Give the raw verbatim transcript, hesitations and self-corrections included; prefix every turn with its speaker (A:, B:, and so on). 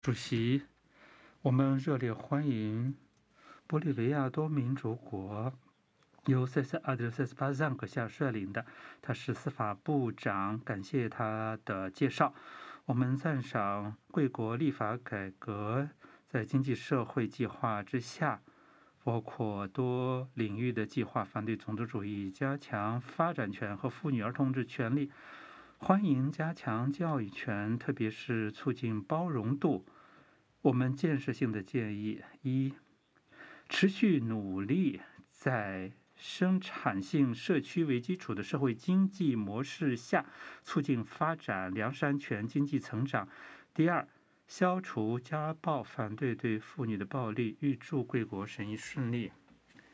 A: 主席，我们热烈欢迎玻利维亚多民主国由塞塞阿德塞斯巴赞阁下率领的，他是司法部长，感谢他的介绍。我们赞赏贵国立法改革在经济社会计划之下，包括多领域的计划，反对种族主义，加强发展权和妇女儿童之权利，欢迎加强教育权，特别是促进包容度。我们建设性的建议：一、持续努力在生产性社区为基础的社会经济模式下，促进发展良山权经济成长；第二，消除家暴，反对对妇女的暴力，预祝贵国审议顺利。